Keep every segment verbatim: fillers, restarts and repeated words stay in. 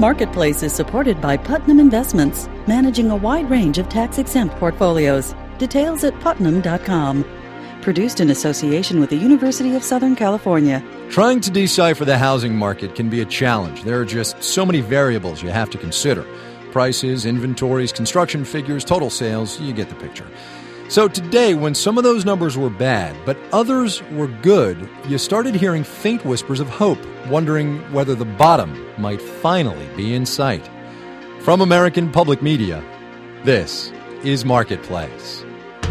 Marketplace is supported by Putnam Investments, managing a wide range of tax-exempt portfolios. Details at putnam dot com. Produced in association with the University of Southern California. Trying to decipher the housing market can be a challenge. There are just so many variables you have to consider. Prices, inventories, construction figures, total sales, you get the picture. So today, when some of those numbers were bad, but others were good, you started hearing faint whispers of hope, wondering whether the bottom might finally be in sight. From American Public Media, this is Marketplace.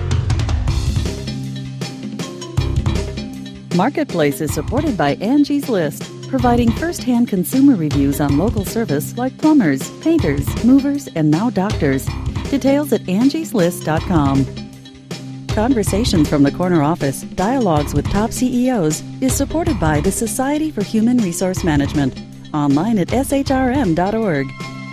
Marketplace is supported by Angie's List, providing first-hand consumer reviews on local service like plumbers, painters, movers, and now doctors. Details at angies list dot com. Conversations from the Corner Office, Dialogues with Top C E Os, is supported by the Society for Human Resource Management. Online at s h r m dot org.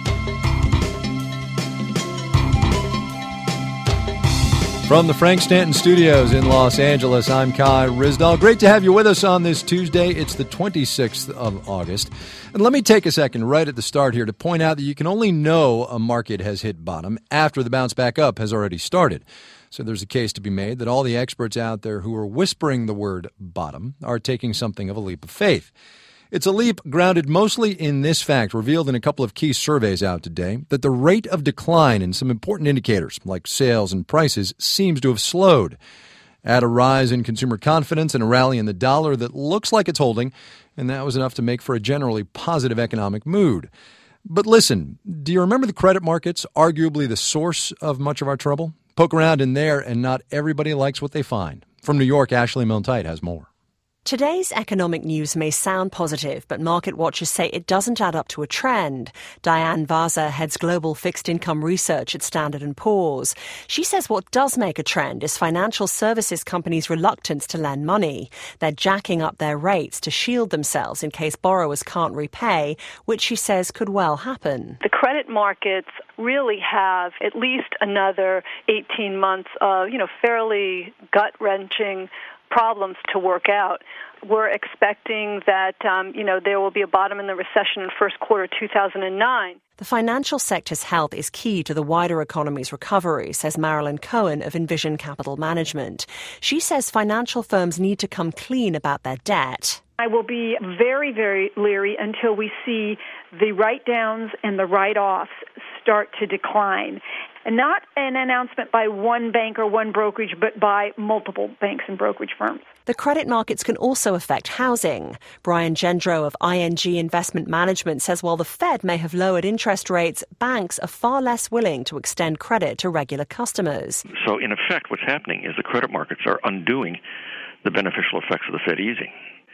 From the Frank Stanton Studios in Los Angeles, I'm Kai Ryssdal. Great to have you with us on this Tuesday. It's the twenty-sixth of August. And let me take a second right at the start here to point out that you can only know a market has hit bottom after the bounce back up has already started. So there's a case to be made that all the experts out there who are whispering the word bottom are taking something of a leap of faith. It's a leap grounded mostly in this fact, revealed in a couple of key surveys out today, that the rate of decline in some important indicators like sales and prices seems to have slowed. Add a rise in consumer confidence and a rally in the dollar that looks like it's holding, and that was enough to make for a generally positive economic mood. But listen, do you remember the credit markets, arguably the source of much of our trouble? Poke around in there, and not everybody likes what they find. From New York, Ashley Milne-Tite has more. Today's economic news may sound positive, but market watchers say it doesn't add up to a trend. Diane Vaza heads global fixed income research at Standard and Poor's. She says what does make a trend is financial services companies' reluctance to lend money. They're jacking up their rates to shield themselves in case borrowers can't repay, which she says could well happen. The credit markets really have at least another eighteen months of, you know, fairly gut-wrenching problems to work out. We're expecting that, um, you know, there will be a bottom in the recession in first quarter two thousand nine. The financial sector's health is key to the wider economy's recovery, says Marilyn Cohen of Envision Capital Management. She says financial firms need to come clean about their debt. I will be very, very leery until we see the write-downs and the write-offs start to decline. And not an announcement by one bank or one brokerage, but by multiple banks and brokerage firms. The credit markets can also affect housing. Brian Gendro of I N G Investment Management says while the Fed may have lowered interest rates, banks are far less willing to extend credit to regular customers. So in effect, what's happening is the credit markets are undoing the beneficial effects of the Fed easing.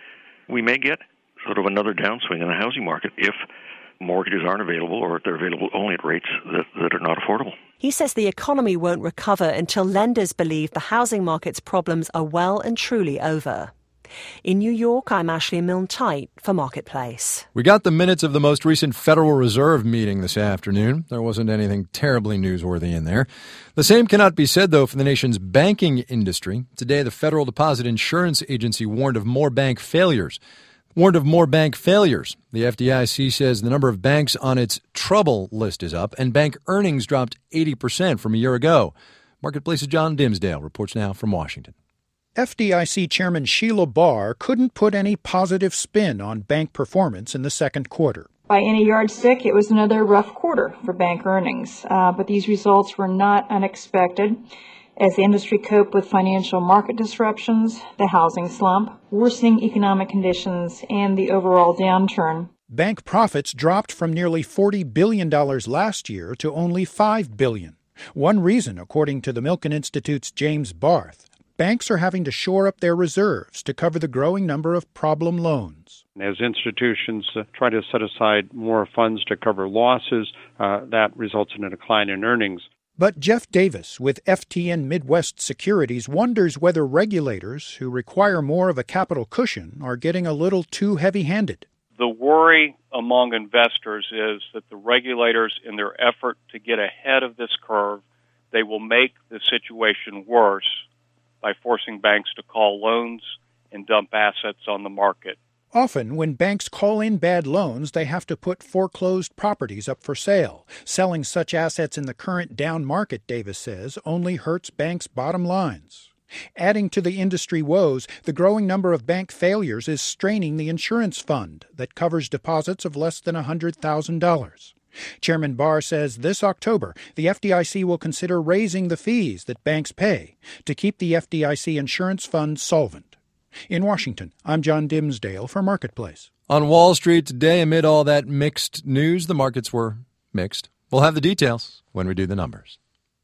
We may get sort of another downswing in the housing market if mortgages aren't available or if they're available only at rates that, that are not affordable. He says the economy won't recover until lenders believe the housing market's problems are well and truly over. In New York, I'm Ashley Milne-Tite for Marketplace. We got the minutes of the most recent Federal Reserve meeting this afternoon. There wasn't anything terribly newsworthy in there. The same cannot be said, though, for the nation's banking industry. Today, the Federal Deposit Insurance Agency warned of more bank failures. Warned of more bank failures. The F D I C says the number of banks on its trouble list is up, and bank earnings dropped eighty percent from a year ago. Marketplace's John Dimsdale reports now from Washington. F D I C Chairman Sheila Barr couldn't put any positive spin on bank performance in the second quarter. By any yardstick, it was another rough quarter for bank earnings, uh, but these results were not unexpected. As the industry coped with financial market disruptions, the housing slump, worsening economic conditions, and the overall downturn. Bank profits dropped from nearly forty billion dollars last year to only five billion dollars. One reason, according to the Milken Institute's James Barth, banks are having to shore up their reserves to cover the growing number of problem loans. As institutions uh, try to set aside more funds to cover losses, uh, that results in a decline in earnings. But Jeff Davis with F T N Midwest Securities wonders whether regulators who require more of a capital cushion are getting a little too heavy-handed. The worry among investors is that the regulators, in their effort to get ahead of this curve, they will make the situation worse by forcing banks to call loans and dump assets on the market. Often, when banks call in bad loans, they have to put foreclosed properties up for sale. Selling such assets in the current down market, Davis says, only hurts banks' bottom lines. Adding to the industry woes, the growing number of bank failures is straining the insurance fund that covers deposits of less than one hundred thousand dollars. Chairman Barr says this October, the F D I C will consider raising the fees that banks pay to keep the F D I C insurance fund solvent. In Washington, I'm John Dimsdale for Marketplace. On Wall Street today, amid all that mixed news, the markets were mixed. We'll have the details when we do the numbers.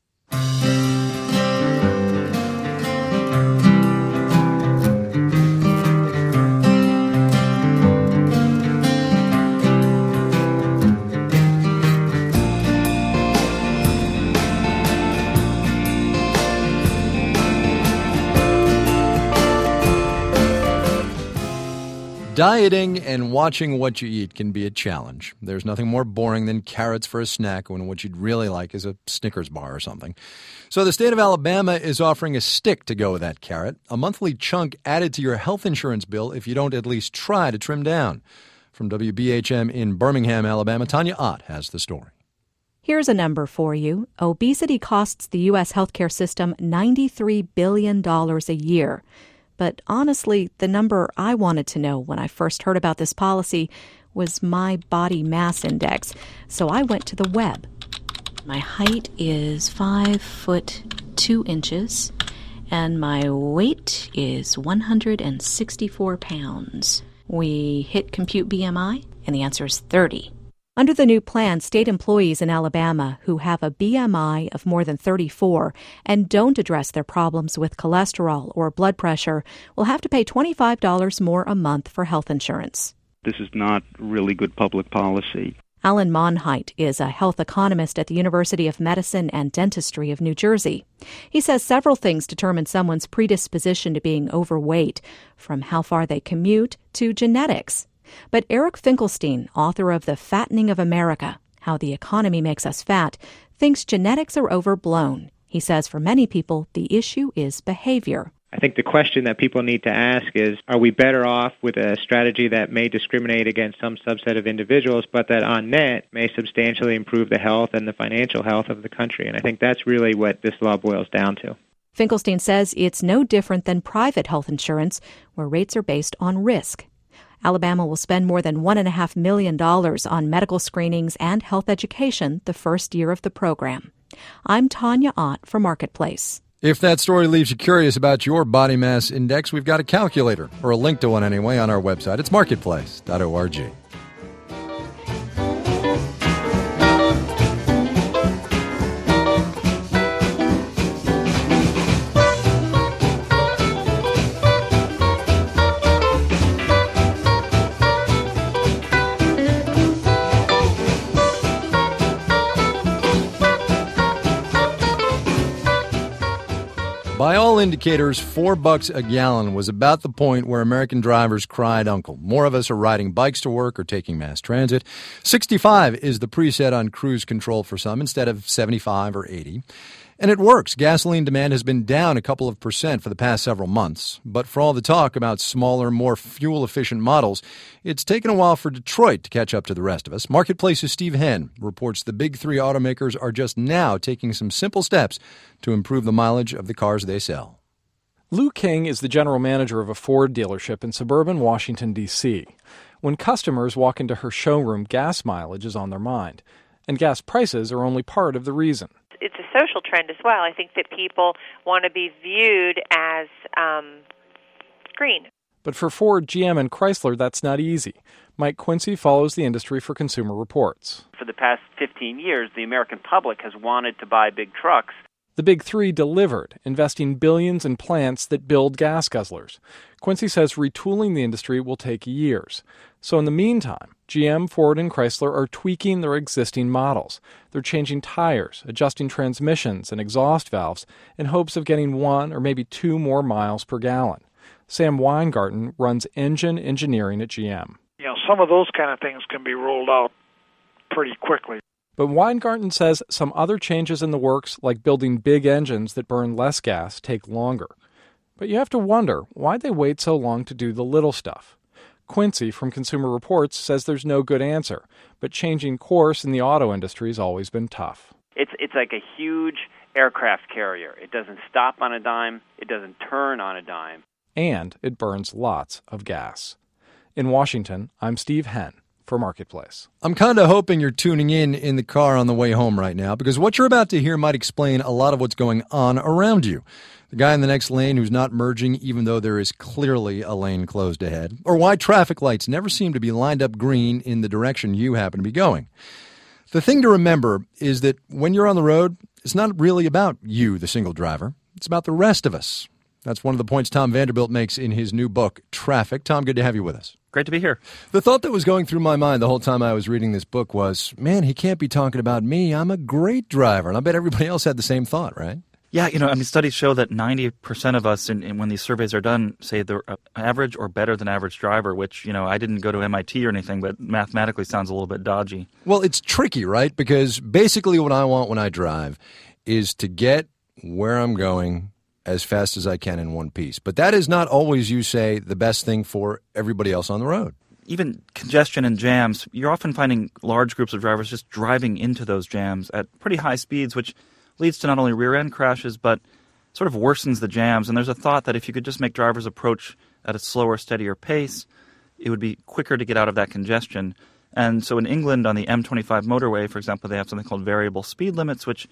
Dieting and watching what you eat can be a challenge. There's nothing more boring than carrots for a snack when what you'd really like is a Snickers bar or something. So the state of Alabama is offering a stick to go with that carrot, a monthly chunk added to your health insurance bill if you don't at least try to trim down. From W B H M in Birmingham, Alabama, Tanya Ott has the story. Here's a number for you. Obesity costs the U S healthcare system ninety-three billion dollars a year. But honestly, the number I wanted to know when I first heard about this policy was my body mass index. So I went to the web. My height is five foot two inches, and my weight is one hundred sixty-four pounds. We hit compute B M I, and the answer is thirty. Under the new plan, state employees in Alabama who have a B M I of more than thirty-four and don't address their problems with cholesterol or blood pressure will have to pay twenty-five dollars more a month for health insurance. This is not really good public policy. Alan Monheit is a health economist at the University of Medicine and Dentistry of New Jersey. He says several things determine someone's predisposition to being overweight, from how far they commute to genetics. But Eric Finkelstein, author of The Fattening of America, How the Economy Makes Us Fat, thinks genetics are overblown. He says for many people, the issue is behavior. I think the question that people need to ask is, are we better off with a strategy that may discriminate against some subset of individuals, but that on net may substantially improve the health and the financial health of the country? And I think that's really what this law boils down to. Finkelstein says it's no different than private health insurance, where rates are based on risk. Alabama will spend more than one point five million dollars on medical screenings and health education the first year of the program. I'm Tanya Ott for Marketplace. If that story leaves you curious about your body mass index, we've got a calculator, or a link to one anyway, on our website. It's marketplace dot org. By all indicators, four bucks a gallon was about the point where American drivers cried uncle. More of us are riding bikes to work or taking mass transit. sixty-five is the preset on cruise control for some instead of seventy-five or eighty. And it works. Gasoline demand has been down a couple of percent for the past several months. But for all the talk about smaller, more fuel-efficient models, it's taken a while for Detroit to catch up to the rest of us. Marketplace's Steve Henn reports the big three automakers are just now taking some simple steps to improve the mileage of the cars they sell. Lou King is the general manager of a Ford dealership in suburban Washington, D C When customers walk into her showroom, gas mileage is on their mind, and gas prices are only part of the reason. It's a social trend as well. I think that people want to be viewed as um, green. But for Ford, G M, and Chrysler, that's not easy. Mike Quincy follows the industry for Consumer Reports. For the past fifteen years, the American public has wanted to buy big trucks. The Big Three delivered, investing billions in plants that build gas guzzlers. Quincy says retooling the industry will take years. So in the meantime, G M, Ford, and Chrysler are tweaking their existing models. They're changing tires, adjusting transmissions and exhaust valves in hopes of getting one or maybe two more miles per gallon. Sam Weingarten runs engine engineering at G M. You know, some of those kind of things can be rolled out pretty quickly. But Weingarten says some other changes in the works, like building big engines that burn less gas, take longer. But you have to wonder, why'd they wait so long to do the little stuff? Quincy from Consumer Reports says there's no good answer, but changing course in the auto industry has always been tough. It's it's like a huge aircraft carrier. It doesn't stop on a dime. It doesn't turn on a dime. And it burns lots of gas. In Washington, I'm Steve Henn for Marketplace. I'm kind of hoping you're tuning in in the car on the way home right now, because what you're about to hear might explain a lot of what's going on around you. The guy in the next lane who's not merging even though there is clearly a lane closed ahead, or why traffic lights never seem to be lined up green in the direction you happen to be going. The thing to remember is that when you're on the road, it's not really about you, the single driver. It's about the rest of us. That's one of the points Tom Vanderbilt makes in his new book, Traffic. Tom, good to have you with us. Great to be here. The thought that was going through my mind the whole time I was reading this book was, man, he can't be talking about me. I'm a great driver. And I bet everybody else had the same thought, right? Yeah, you know, I mean, studies show that ninety percent of us, in, in, when these surveys are done, say they're an average or better than average driver, which, you know, I didn't go to M I T or anything, but mathematically sounds a little bit dodgy. Well, it's tricky, right? Because basically what I want when I drive is to get where I'm going as fast as I can in one piece. But that is not always, you say, the best thing for everybody else on the road. Even congestion and jams, you're often finding large groups of drivers just driving into those jams at pretty high speeds, which leads to not only rear-end crashes, but sort of worsens the jams. And there's a thought that if you could just make drivers approach at a slower, steadier pace, it would be quicker to get out of that congestion. And so in England, on the M twenty-five motorway, for example, they have something called variable speed limits, which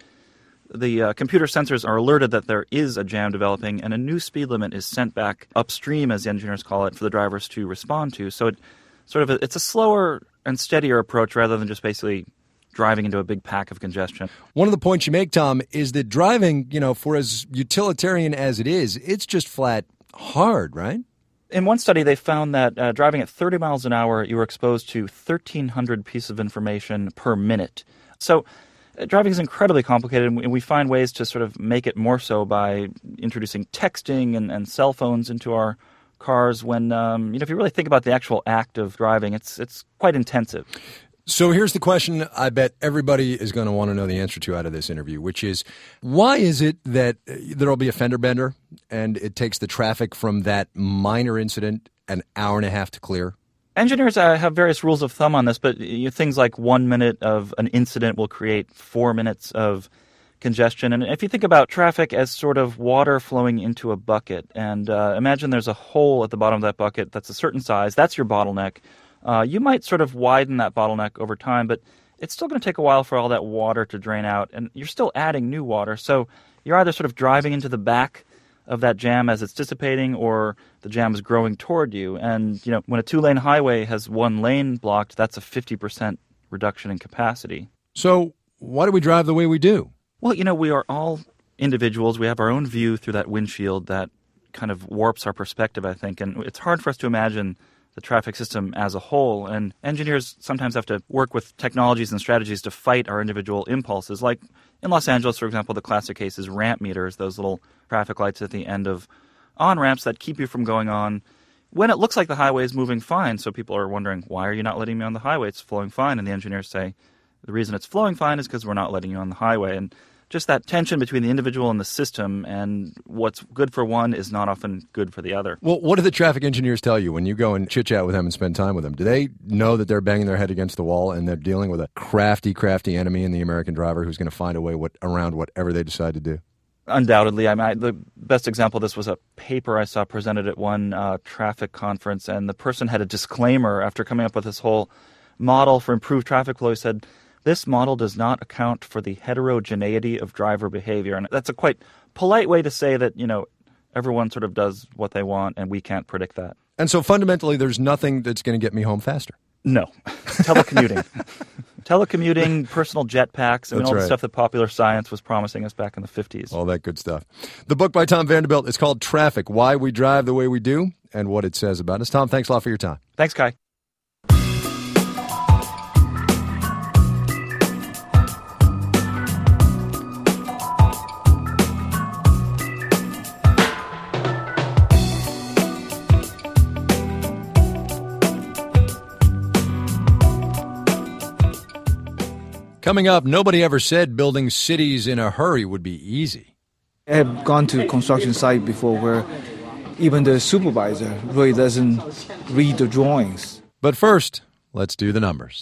the uh, computer sensors are alerted that there is a jam developing, and a new speed limit is sent back upstream, as the engineers call it, for the drivers to respond to. So it sort of a, it's a slower and steadier approach rather than just basically driving into a big pack of congestion. One of the points you make, Tom, is that driving, you know, for as utilitarian as it is, it's just flat hard, right? In one study, they found that uh, driving at thirty miles an hour, you were exposed to thirteen hundred pieces of information per minute. So uh, driving is incredibly complicated, and we, and we find ways to sort of make it more so by introducing texting and, and cell phones into our cars when, um, you know, if you really think about the actual act of driving, it's it's quite intensive. So here's the question I bet everybody is going to want to know the answer to out of this interview, which is, why is it that there will be a fender bender and it takes the traffic from that minor incident an hour and a half to clear? Engineers uh, have various rules of thumb on this, but you know, things like one minute of an incident will create four minutes of congestion. And if you think about traffic as sort of water flowing into a bucket, and uh, imagine there's a hole at the bottom of that bucket that's a certain size, that's your bottleneck. Uh, you might sort of widen that bottleneck over time, but it's still going to take a while for all that water to drain out, and you're still adding new water. So you're either sort of driving into the back of that jam as it's dissipating, or the jam is growing toward you. And, you know, when a two-lane highway has one lane blocked, that's a fifty percent reduction in capacity. So why do we drive the way we do? Well, you know, we are all individuals. We have our own view through that windshield that kind of warps our perspective, I think. And it's hard for us to imagine the traffic system as a whole. And engineers sometimes have to work with technologies and strategies to fight our individual impulses. Like in Los Angeles, for example, the classic case is ramp meters, those little traffic lights at the end of on-ramps that keep you from going on when it looks like the highway is moving fine. So people are wondering, why are you not letting me on the highway? It's flowing fine. And the engineers say, the reason it's flowing fine is because we're not letting you on the highway. And just that tension between the individual and the system, and what's good for one is not often good for the other. Well, what do the traffic engineers tell you when you go and chit-chat with them and spend time with them? Do they know that they're banging their head against the wall and they're dealing with a crafty, crafty enemy in the American driver who's going to find a way what, around whatever they decide to do? Undoubtedly. I mean, I, the best example of this was a paper I saw presented at one uh, traffic conference, and the person had a disclaimer after coming up with this whole model for improved traffic flow. He said, this model does not account for the heterogeneity of driver behavior. And that's a quite polite way to say that, you know, everyone sort of does what they want and we can't predict that. And so fundamentally, there's nothing that's going to get me home faster. No. Telecommuting. Telecommuting, personal jetpacks, I mean, That's all right. the stuff that Popular Science was promising us back in the fifties. All that good stuff. The book by Tom Vanderbilt is called Traffic, Why We Drive the Way We Do and What It Says About Us. Tom, thanks a lot for your time. Thanks, Kai. Coming up, nobody ever said building cities in a hurry would be easy. I have gone to a construction site before where even the supervisor really doesn't read the drawings. But first, let's do the numbers.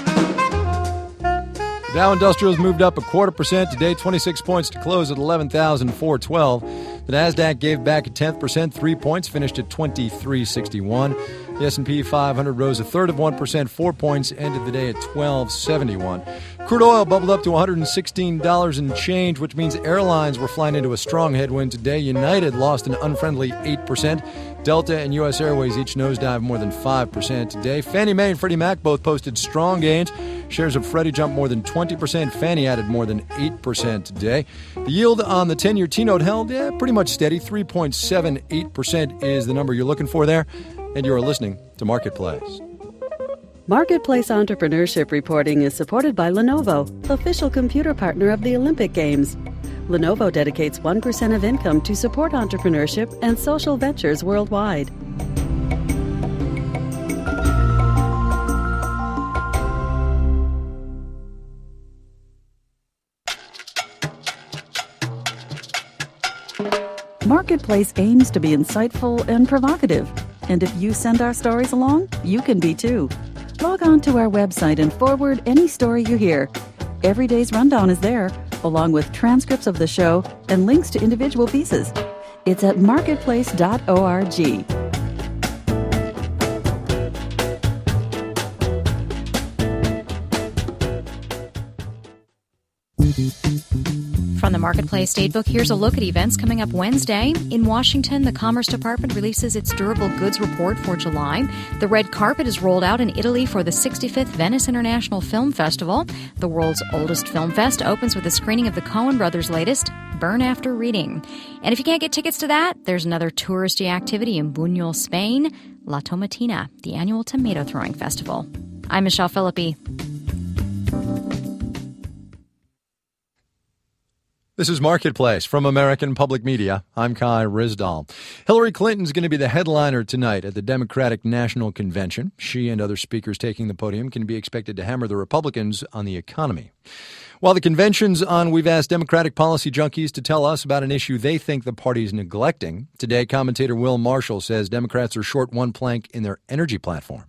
Dow Industrials moved up a quarter percent today, twenty-six points to close at eleven thousand four hundred twelve. The Nasdaq gave back a tenth percent, three points, finished at twenty-three sixty-one. The S and P five hundred rose a third of one percent, four points, ended the day at twelve seventy-one. Crude oil bubbled up to one hundred sixteen dollars and change, which means airlines were flying into a strong headwind today. United lost an unfriendly eight percent. Delta and U S Airways each nosedived more than five percent today. Fannie Mae and Freddie Mac both posted strong gains. Shares of Freddie jumped more than twenty percent. Fannie added more than eight percent today. The yield on the ten-year T-note held yeah, pretty much steady. three point seven eight percent is the number you're looking for there. And you are listening to Marketplace. Marketplace Entrepreneurship Reporting is supported by Lenovo, official computer partner of the Olympic Games. Lenovo dedicates one percent of income to support entrepreneurship and social ventures worldwide. Marketplace aims to be insightful and provocative. And if you send our stories along, you can be too. Log on to our website and forward any story you hear. Every day's rundown is there, along with transcripts of the show and links to individual pieces. It's at marketplace dot org. From the Marketplace Datebook, here's a look at events coming up Wednesday. In Washington, the Commerce Department releases its Durable Goods Report for July. The red carpet is rolled out in Italy for the sixty-fifth Venice International Film Festival. The world's oldest film fest opens with a screening of the Coen brothers' latest, Burn After Reading. And if you can't get tickets to that, there's another touristy activity in Buñol, Spain, La Tomatina, the annual tomato throwing festival. I'm Michelle Philippi. This is Marketplace from American Public Media. I'm Kai Ryssdal. Hillary Clinton's going to be the headliner tonight at the Democratic National Convention. She and other speakers taking the podium can be expected to hammer the Republicans on the economy. While the convention's on, we've asked Democratic policy junkies to tell us about an issue they think the party's neglecting. Today, commentator Will Marshall says Democrats are short one plank in their energy platform.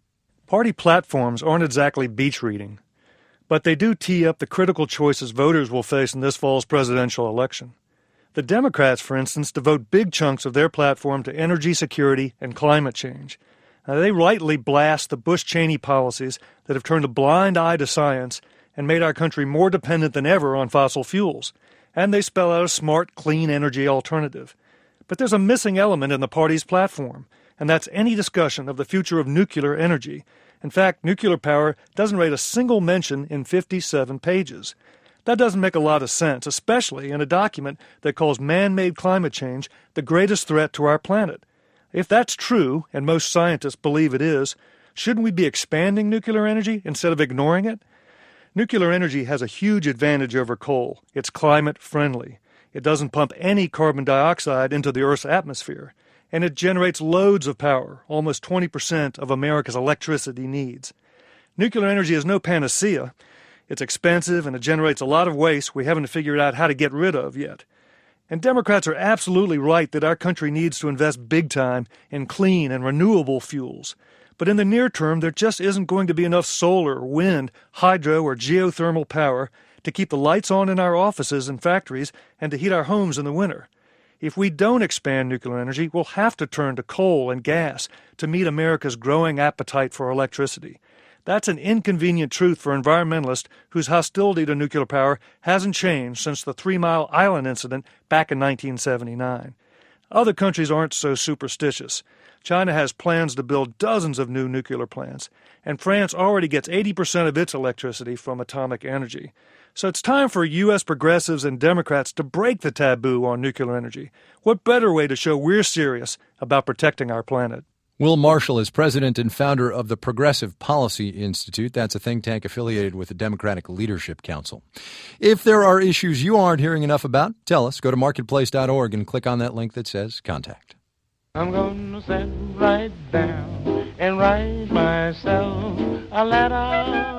Party platforms aren't exactly beach reading, but they do tee up the critical choices voters will face in this fall's presidential election. The Democrats, for instance, devote big chunks of their platform to energy security and climate change. Now, they rightly blast the Bush-Cheney policies that have turned a blind eye to science and made our country more dependent than ever on fossil fuels. And they spell out a smart, clean energy alternative. But there's a missing element in the party's platform, and that's any discussion of the future of nuclear energy. In fact, nuclear power doesn't rate a single mention in fifty-seven pages. That doesn't make a lot of sense, especially in a document that calls man-made climate change the greatest threat to our planet. If that's true, and most scientists believe it is, shouldn't we be expanding nuclear energy instead of ignoring it? Nuclear energy has a huge advantage over coal. It's climate-friendly. It doesn't pump any carbon dioxide into the Earth's atmosphere. And it generates loads of power, almost twenty percent of America's electricity needs. Nuclear energy is no panacea. It's expensive and it generates a lot of waste we haven't figured out how to get rid of yet. And Democrats are absolutely right that our country needs to invest big time in clean and renewable fuels. But in the near term, there just isn't going to be enough solar, wind, hydro, or geothermal power to keep the lights on in our offices and factories and to heat our homes in the winter. If we don't expand nuclear energy, we'll have to turn to coal and gas to meet America's growing appetite for electricity. That's an inconvenient truth for environmentalists whose hostility to nuclear power hasn't changed since the Three Mile Island incident back in nineteen seventy-nine. Other countries aren't so superstitious. China has plans to build dozens of new nuclear plants, and France already gets eighty percent of its electricity from atomic energy. So it's time for U S progressives and Democrats to break the taboo on nuclear energy. What better way to show we're serious about protecting our planet? Will Marshall is president and founder of the Progressive Policy Institute. That's a think tank affiliated with the Democratic Leadership Council. If there are issues you aren't hearing enough about, tell us. Go to marketplace dot org and click on that link that says Contact. I'm going to sit right down and write myself a letter.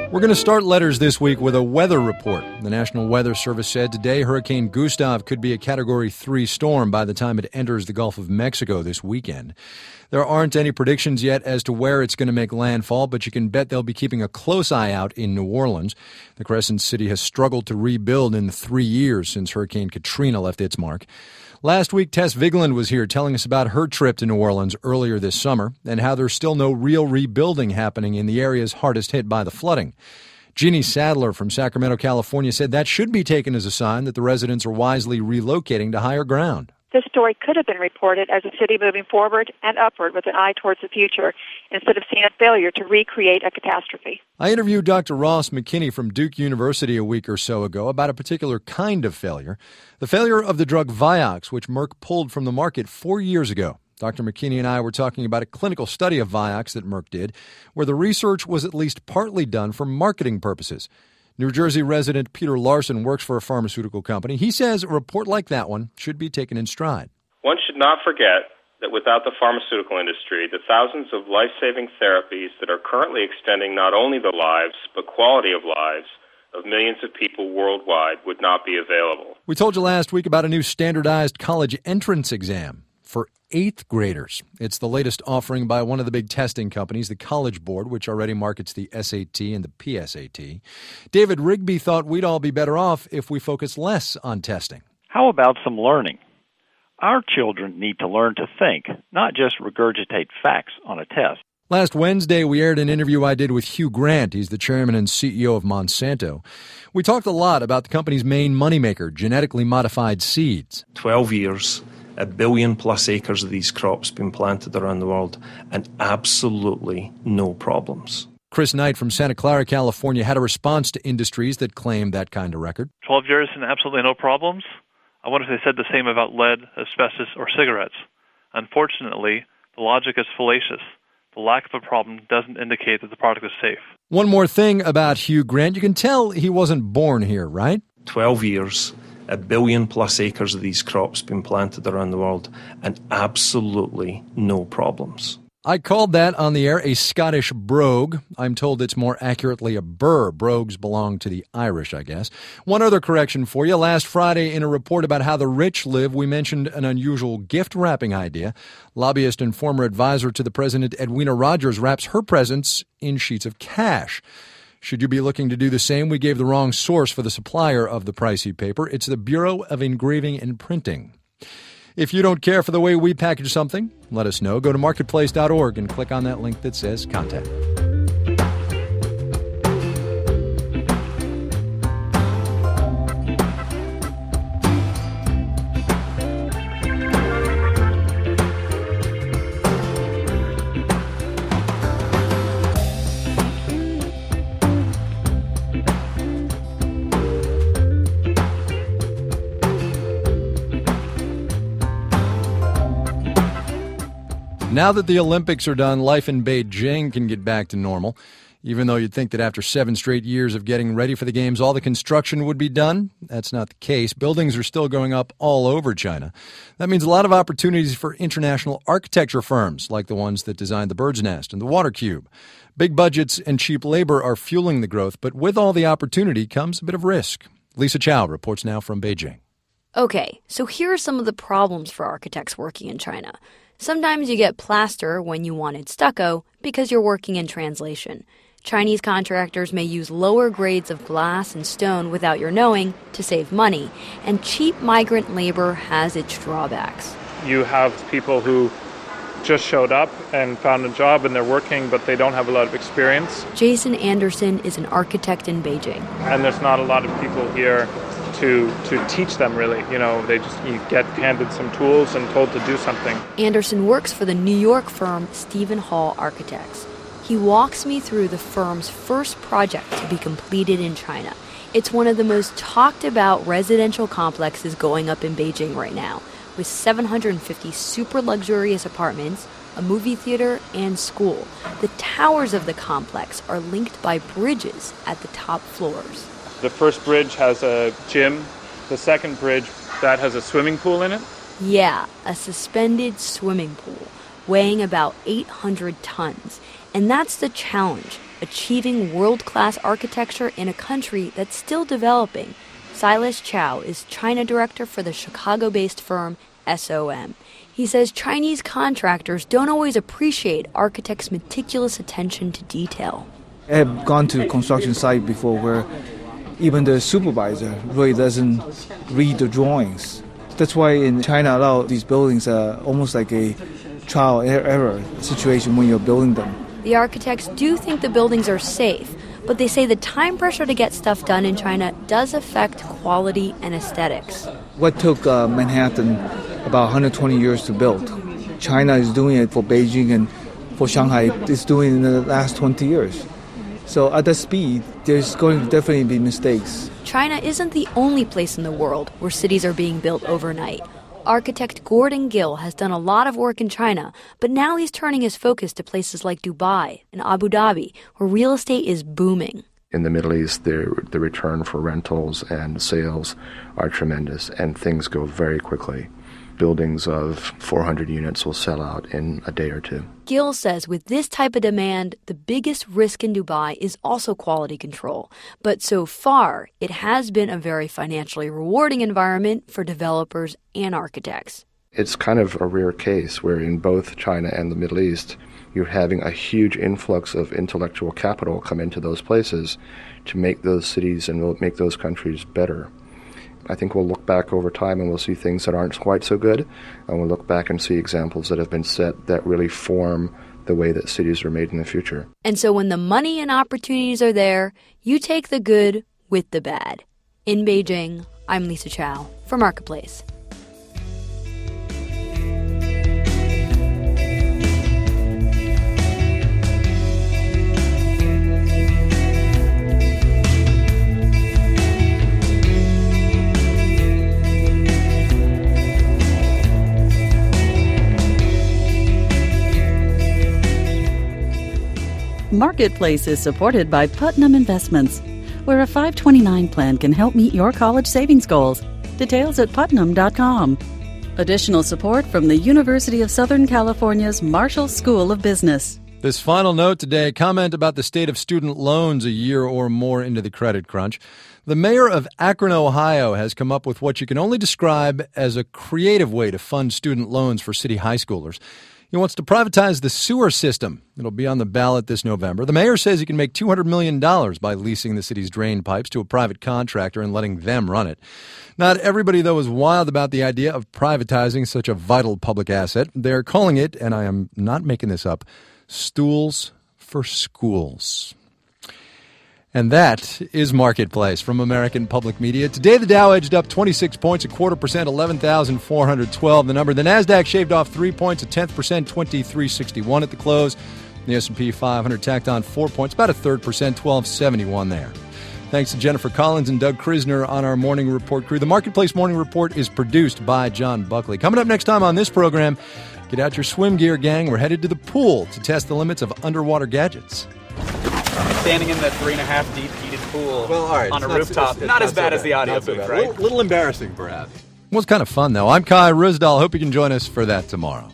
We're going to start letters this week with a weather report. The National Weather Service said today Hurricane Gustav could be a Category three storm by the time it enters the Gulf of Mexico this weekend. There aren't any predictions yet as to where it's going to make landfall, but you can bet they'll be keeping a close eye out in New Orleans. The Crescent City has struggled to rebuild in the three years since Hurricane Katrina left its mark. Last week, Tess Vigland was here telling us about her trip to New Orleans earlier this summer and how there's still no real rebuilding happening in the areas hardest hit by the flooding. Jeannie Sadler from Sacramento, California, said that should be taken as a sign that the residents are wisely relocating to higher ground. This story could have been reported as a city moving forward and upward with an eye towards the future instead of seeing a failure to recreate a catastrophe. I interviewed Doctor Ross McKinney from Duke University a week or so ago about a particular kind of failure, the failure of the drug Vioxx, which Merck pulled from the market four years ago. Doctor McKinney and I were talking about a clinical study of Vioxx that Merck did, where the research was at least partly done for marketing purposes. New Jersey resident Peter Larson works for a pharmaceutical company. He says a report like that one should be taken in stride. One should not forget that without the pharmaceutical industry, the thousands of life-saving therapies that are currently extending not only the lives, but quality of lives of millions of people worldwide would not be available. We told you last week about a new standardized college entrance exam for eighth graders. It's the latest offering by one of the big testing companies, the College Board, which already markets the S A T and the P S A T. David Rigby thought we'd all be better off if we focus less on testing. How about some learning? Our children need to learn to think, not just regurgitate facts on a test. Last Wednesday, we aired an interview I did with Hugh Grant. He's the chairman and C E O of Monsanto. We talked a lot about the company's main moneymaker, genetically modified seeds. Twelve years. A billion plus acres of these crops being planted around the world, and absolutely no problems. Chris Knight from Santa Clara, California, had a response to industries that claimed that kind of record. Twelve years and absolutely no problems? I wonder if they said the same about lead, asbestos, or cigarettes. Unfortunately, the logic is fallacious. The lack of a problem doesn't indicate that the product is safe. One more thing about Hugh Grant. You can tell he wasn't born here, right? Twelve years. A billion plus acres of these crops being planted around the world, and absolutely no problems. I called that on the air a Scottish brogue. I'm told it's more accurately a burr. Brogues belong to the Irish, I guess. One other correction for you. Last Friday, in a report about how the rich live, we mentioned an unusual gift wrapping idea. Lobbyist and former advisor to the president, Edwina Rogers, wraps her presents in sheets of cash. Should you be looking to do the same, we gave the wrong source for the supplier of the pricey paper. It's the Bureau of Engraving and Printing. If you don't care for the way we package something, let us know. Go to marketplace dot org and click on that link that says Contact. Now that the Olympics are done, life in Beijing can get back to normal. Even though you'd think that after seven straight years of getting ready for the Games, all the construction would be done, that's not the case. Buildings are still going up all over China. That means a lot of opportunities for international architecture firms, like the ones that designed the Bird's Nest and the Water Cube. Big budgets and cheap labor are fueling the growth, but with all the opportunity comes a bit of risk. Lisa Chow reports now from Beijing. Okay, so here are some of the problems for architects working in China. Sometimes you get plaster when you wanted stucco because you're working in translation. Chinese contractors may use lower grades of glass and stone without your knowing to save money, and cheap migrant labor has its drawbacks. You have people who just showed up and found a job and they're working, but they don't have a lot of experience. Jason Anderson is an architect in Beijing. And there's not a lot of people here to to teach them, really. You know, they just you get handed some tools and told to do something. Anderson works for the New York firm Stephen Hall Architects. He walks me through the firm's first project to be completed in China. It's one of the most talked about residential complexes going up in Beijing right now, with seven hundred fifty super luxurious apartments, a movie theater, and school. The towers of the complex are linked by bridges at the top floors. The first bridge has a gym. The second bridge, that has a swimming pool in it. Yeah, a suspended swimming pool. weighing about eight hundred tons. And that's the challenge, achieving world-class architecture in a country that's still developing. Silas Chow is China director for the Chicago-based firm S O M. He says Chinese contractors don't always appreciate architects' meticulous attention to detail. I have gone to a construction site before where even the supervisor really doesn't read the drawings. That's why in China, a lot of these buildings are almost like a trial and error situation when you're building them. The architects do think the buildings are safe, but they say the time pressure to get stuff done in China does affect quality and aesthetics. What took uh, Manhattan about one hundred twenty years to build, China is doing it for Beijing, and for Shanghai, it's doing it in the last twenty years. So at that speed, there's going to definitely be mistakes. China isn't the only place in the world where cities are being built overnight. Architect Gordon Gill has done a lot of work in China, but now he's turning his focus to places like Dubai and Abu Dhabi, where real estate is booming. In the Middle East, the, the return for rentals and sales are tremendous, and things go very quickly. Buildings of four hundred units will sell out in a day or two. Gill says with this type of demand, the biggest risk in Dubai is also quality control. But so far, it has been a very financially rewarding environment for developers and architects. It's kind of a rare case where in both China and the Middle East, you're having a huge influx of intellectual capital come into those places to make those cities and make those countries better. I think we'll look back over time and we'll see things that aren't quite so good, and we'll look back and see examples that have been set that really form the way that cities are made in the future. And so when the money and opportunities are there, you take the good with the bad. In Beijing, I'm Lisa Chow for Marketplace. Marketplace is supported by Putnam Investments, where a five twenty-nine plan can help meet your college savings goals. Details at putnam dot com. Additional support from the University of Southern California's Marshall School of Business. This final note today, comment about the state of student loans a year or more into the credit crunch. The mayor of Akron, Ohio, has come up with what you can only describe as a creative way to fund student loans for city high schoolers. He wants to privatize the sewer system. It'll be on the ballot this November. The mayor says he can make two hundred million dollars by leasing the city's drain pipes to a private contractor and letting them run it. Not everybody, though, is wild about the idea of privatizing such a vital public asset. They're calling it, and I am not making this up, stools for schools. And that is Marketplace from American Public Media. Today, the Dow edged up twenty-six points, a quarter percent, eleven thousand four hundred twelve. The number. The NASDAQ shaved off three points, a tenth percent, twenty-three sixty-one at the close. The S and P five hundred tacked on four points, about a third percent, twelve seventy-one there. Thanks to Jennifer Collins and Doug Krisner on our Morning Report crew. The Marketplace Morning Report is produced by John Buckley. Coming up next time on this program, get out your swim gear, gang. We're headed to the pool to test the limits of underwater gadgets. Standing in the three and a half deep heated pool well, all right, on a not, rooftop. It's, it's not, not as so bad bad as the audio so booth, bad. right? A little, little embarrassing, perhaps. Well, it's kind of fun, though. I'm Kai Risdal. Hope you can join us for that tomorrow.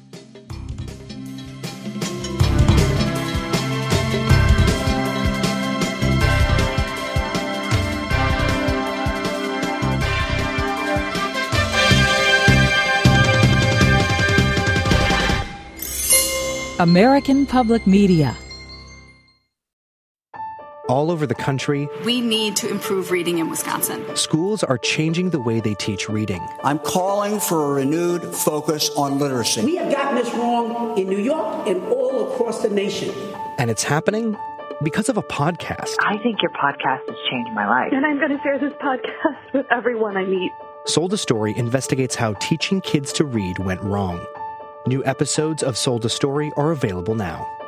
American Public Media. All over the country, we need to improve reading in Wisconsin. Schools are changing the way they teach reading. I'm calling for a renewed focus on literacy. We have gotten this wrong in New York and all across the nation. And it's happening because of a podcast. I think your podcast has changed my life. And I'm going to share this podcast with everyone I meet. Sold a Story investigates how teaching kids to read went wrong. New episodes of Sold a Story are available now.